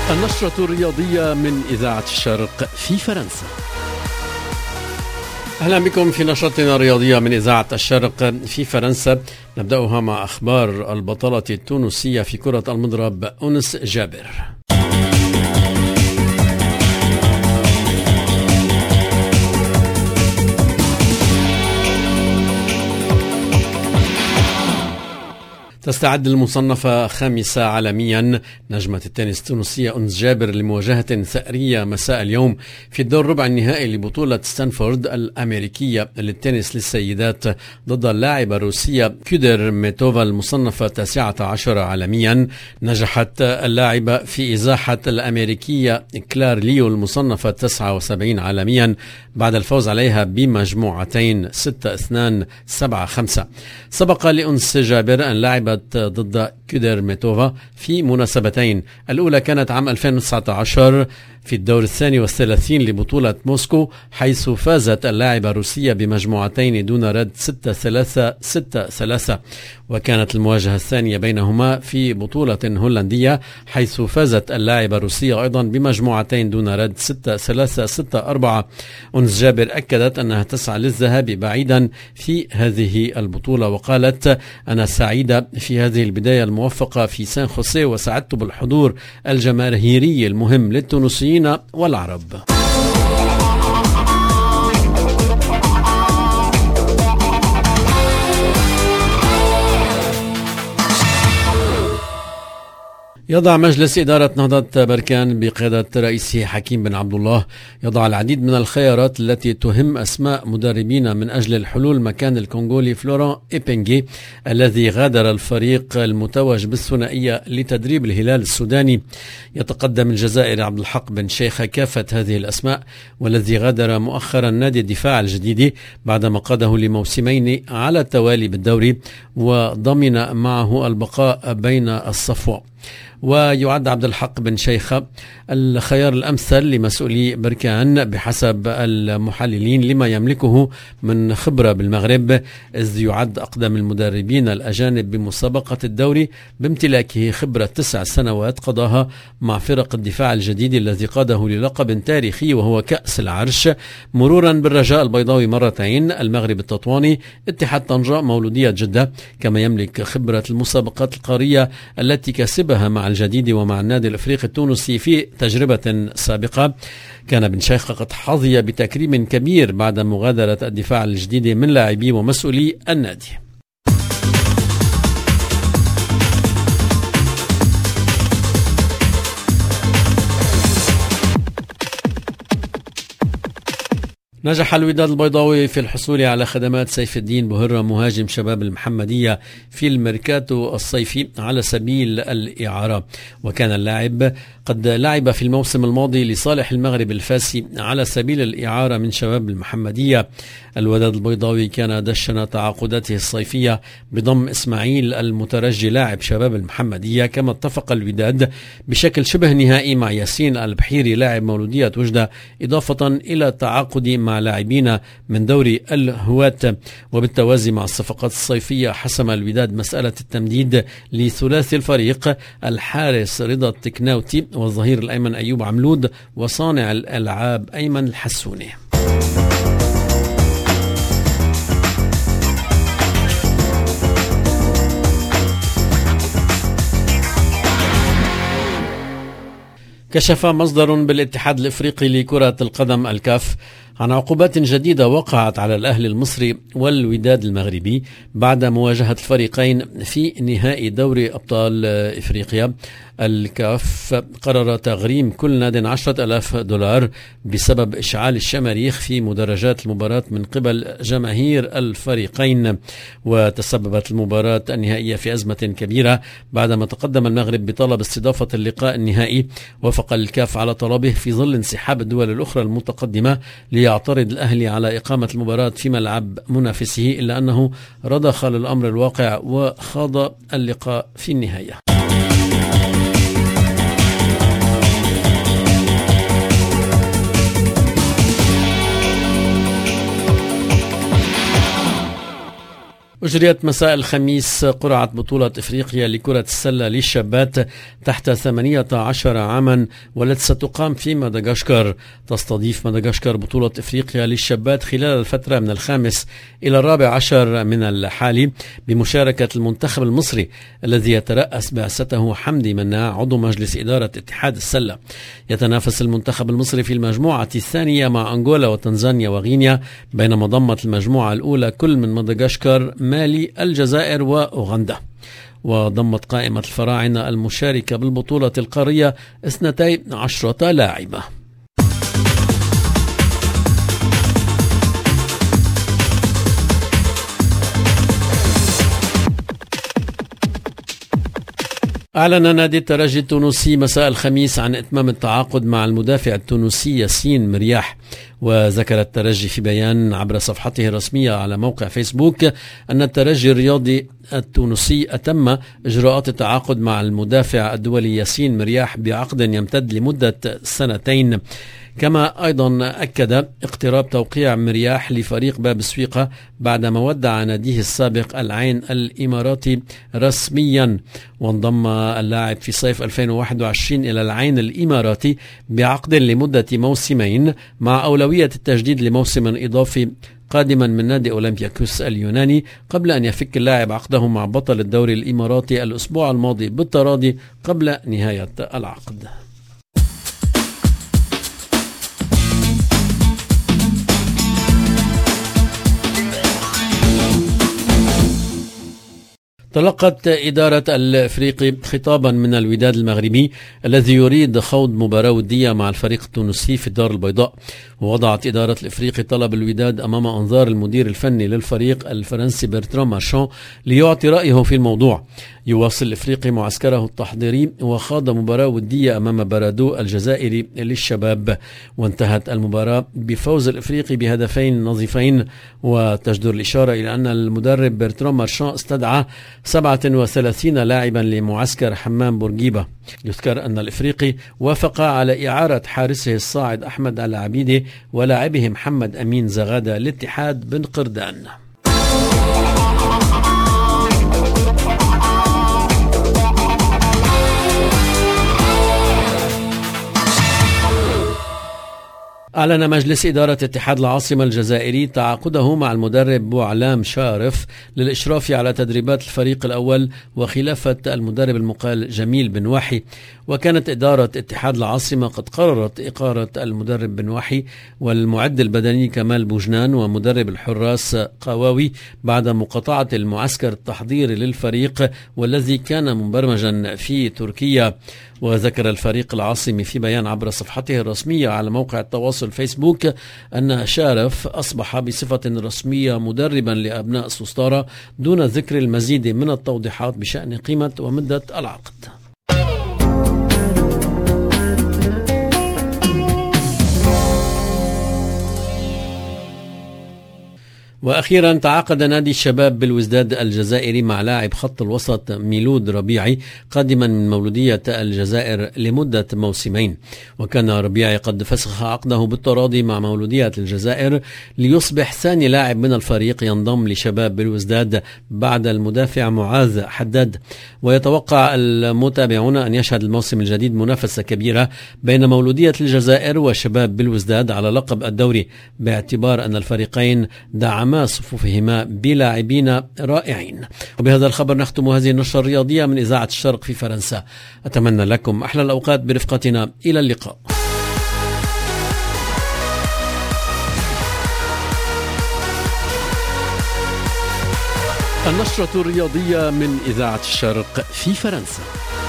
النشرة الرياضية من إذاعة الشرق في فرنسا. أهلا بكم في نشرتنا الرياضية من إذاعة الشرق في فرنسا. نبدأها مع أخبار البطلة التونسية في كرة المضرب أنس جابر. تستعد المصنفة خامسة عالميا نجمة التنس التونسية أنس جابر لمواجهة ثأرية مساء اليوم في الدور ربع النهائي لبطولة ستانفورد الأمريكية للتنس للسيدات ضد اللاعبة الروسية كودر ميتوفا المصنفة 19 عالميا. نجحت اللاعبة في إزاحة الأمريكية كلار ليو المصنفة 79 عالميا بعد الفوز عليها بمجموعتين 6-2 7-5. سبق لأنس جابر أن لعبت ضد كودر ميتوفا في مناسبتين، الأولى كانت عام 2019 في الدور 32 لبطولة موسكو، حيث فازت اللاعبة الروسية بمجموعتين دون رد 6-3 6-3، وكانت المواجهة الثانية بينهما في بطولة هولندية، حيث فازت اللاعبة الروسية أيضا بمجموعتين دون رد 6-3 6-4. أنس جابر أكدت أنها تسعى للذهاب بعيدا في هذه البطولة، وقالت: أنا سعيدة في هذه البداية الموفقة في سان خوسيه، وسعدت بالحضور الجماهيري المهم للتونسيين والعرب. يضع مجلس إدارة نهضة بركان بقيادة رئيسه حكيم بن عبد الله العديد من الخيارات التي تهم أسماء مدربين من أجل الحلول مكان الكونغولي فلوران إيبنغي الذي غادر الفريق المتوج بالثنائية لتدريب الهلال السوداني. يتقدم الجزائري عبد الحق بن شيخة كافة هذه الأسماء، والذي غادر مؤخرا نادي الدفاع الجديد بعدما قاده لموسمين على التوالي بالدوري وضمن معه البقاء بين الصفوة. ويعد عبد الحق بن شيخة الخيار الأمثل لمسؤولي بركان بحسب المحللين لما يملكه من خبرة بالمغرب، إذ يعد أقدم المدربين الأجانب بمسابقة الدوري بامتلاكه خبرة 9 سنوات قضاها مع فرق الدفاع الجديد الذي قاده للقب تاريخي وهو كأس العرش، مرورا بالرجاء البيضاوي مرتين، المغرب التطواني، اتحاد طنجة، مولودية جدة، كما يملك خبرة المسابقات القارية التي كسبها مع الجديد ومع النادي الأفريقي التونسي في تجربة سابقة. كان بن شيخة قد حظي بتكريم كبير بعد مغادرة الدفاع الجديد من لاعبي ومسؤولي النادي. نجح الوداد البيضاوي في الحصول على خدمات سيف الدين بهرة مهاجم شباب المحمدية في الميركاتو الصيفي على سبيل الإعارة، وكان اللاعب قد لعب في الموسم الماضي لصالح المغرب الفاسي على سبيل الإعارة من شباب المحمدية. الوداد البيضاوي كان دشن تعاقداته الصيفية بضم إسماعيل المترجي لاعب شباب المحمدية، كما اتفق الوداد بشكل شبه نهائي مع ياسين البحيري لاعب مولودية وجدة، إضافة إلى التعاقد مع لاعبين من دوري الهواة. وبالتوازي مع الصفقات الصيفية حسم الوداد مسألة التمديد لثلاثي الفريق الحارس رضا التكناوتي والظهير الأيمن أيوب عملود وصانع الألعاب أيمن الحسوني. كشف مصدر بالاتحاد الافريقي لكرة القدم الكاف عن عقوبات جديدة وقعت على الأهلي المصري والوداد المغربي بعد مواجهة الفريقين في نهائي دوري أبطال إفريقيا. الكاف قرر تغريم كل ناد 10,000 دولار بسبب إشعال الشماريخ في مدرجات المباراة من قبل جماهير الفريقين. وتسببت المباراة النهائية في أزمة كبيرة بعدما تقدم المغرب بطلب استضافة اللقاء النهائي. وافق الكاف على طلبه في ظل انسحاب الدول الأخرى المتقدمة ليعترض الأهلي على إقامة المباراة في ملعب منافسه، إلا أنه رضخ للأمر الواقع وخاض اللقاء في النهاية. أجريت مساء الخميس قرعة بطولة إفريقيا لكرة السلة للشابات تحت 18 عاما والتي ستقام في مدغشقر. تستضيف مدغشقر بطولة إفريقيا للشابات خلال الفترة من 5 إلى 14 من الحالي بمشاركة المنتخب المصري الذي يترأس بعثته حمدي مناع عضو مجلس إدارة اتحاد السلة. يتنافس المنتخب المصري في المجموعة الثانية مع أنغولا وتنزانيا وغينيا، بينما ضمت المجموعة الأولى كل من مدغشقر، مالي، الجزائر وأوغندا. وضمت قائمة الفراعنة المشاركة بالبطولة القارية 12 لاعبة. أعلن نادي الترجي التونسي مساء الخميس عن إتمام التعاقد مع المدافع التونسي ياسين مرياح. وذكر الترجي في بيان عبر صفحته الرسمية على موقع فيسبوك أن الترجي الرياضي التونسي أتم إجراءات التعاقد مع المدافع الدولي ياسين مرياح بعقد يمتد لمدة 2 سنين. كما أيضا أكد اقتراب توقيع مرياح لفريق باب السويقة بعدما ودع ناديه السابق العين الإماراتي رسميا. وانضم اللاعب في صيف 2021 إلى العين الإماراتي بعقد لمدة 2 موسمين مع أولوية التجديد لموسم إضافي قادما من نادي أولمبياكوس اليوناني، قبل أن يفك اللاعب عقده مع بطل الدوري الإماراتي الأسبوع الماضي بالتراضي قبل نهاية العقد. تلقت إدارة الإفريقي خطابا من الوداد المغربي الذي يريد خوض مباراة ودية مع الفريق التونسي في الدار البيضاء. ووضعت إدارة الإفريقي طلب الوداد أمام أنظار المدير الفني للفريق الفرنسي برتران مارشان ليعطي رأيه في الموضوع. يواصل الإفريقي معسكره التحضيري وخاض مباراة ودية أمام بارادو الجزائري للشباب، وانتهت المباراة بفوز الإفريقي بهدفين نظيفين. وتجدر الإشارة إلى أن المدرب برتران مارشان استدعى 37 لاعبا لمعسكر حمام بورقيبة. يذكر أن الإفريقي وافق على إعارة حارسه الصاعد أحمد العبيدي ولاعبه محمد أمين زغادة لاتحاد بن قردان. أعلن مجلس إدارة اتحاد العاصمة الجزائري تعاقده مع المدرب بوعلام شارف للإشراف على تدريبات الفريق الأول وخلافة المدرب المقال جميل بن وحي. وكانت إدارة اتحاد العاصمة قد قررت إقالة المدرب بن وحي والمعد البدني كمال بوجنان ومدرب الحراس قواوي بعد مقاطعة المعسكر التحضيري للفريق والذي كان مبرمجا في تركيا. وذكر الفريق العاصمي في بيان عبر صفحته الرسمية على موقع التواصل فيسبوك أن شارف أصبح بصفة رسمية مدربا لأبناء سوستارا دون ذكر المزيد من التوضيحات بشأن قيمة ومدة العقد. وأخيرا تعاقد نادي الشباب بالوزداد الجزائري مع لاعب خط الوسط ميلود ربيعي قادما من مولودية الجزائر لمدة 2 موسمين. وكان ربيعي قد فسخ عقده بالتراضي مع مولودية الجزائر ليصبح ثاني لاعب من الفريق ينضم لشباب بالوزداد بعد المدافع معاذ حداد. ويتوقع المتابعون أن يشهد الموسم الجديد منافسة كبيرة بين مولودية الجزائر وشباب بالوزداد على لقب الدوري، باعتبار أن الفريقين دعما صفوفهما بلاعبين رائعين. وبهذا الخبر نختم هذه النشرة الرياضية من إذاعة الشرق في فرنسا. أتمنى لكم أحلى الأوقات برفقتنا. إلى اللقاء. النشرة الرياضية من إذاعة الشرق في فرنسا.